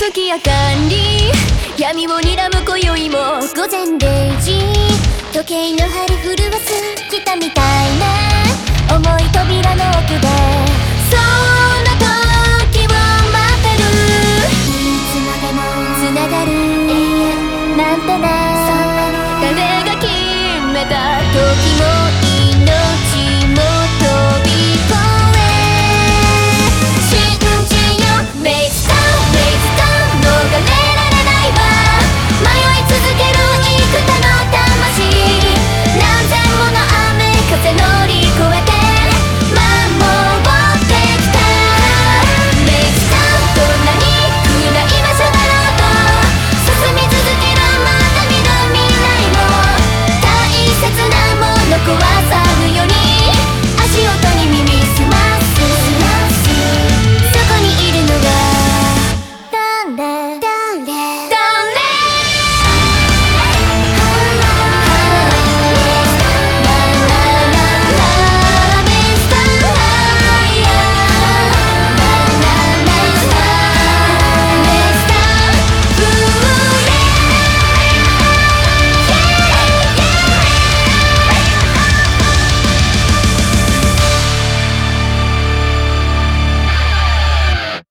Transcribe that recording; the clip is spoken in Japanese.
月明かり闇を睨む今宵も午前0時、時計の針震わす来たみたいな重い扉の奥でその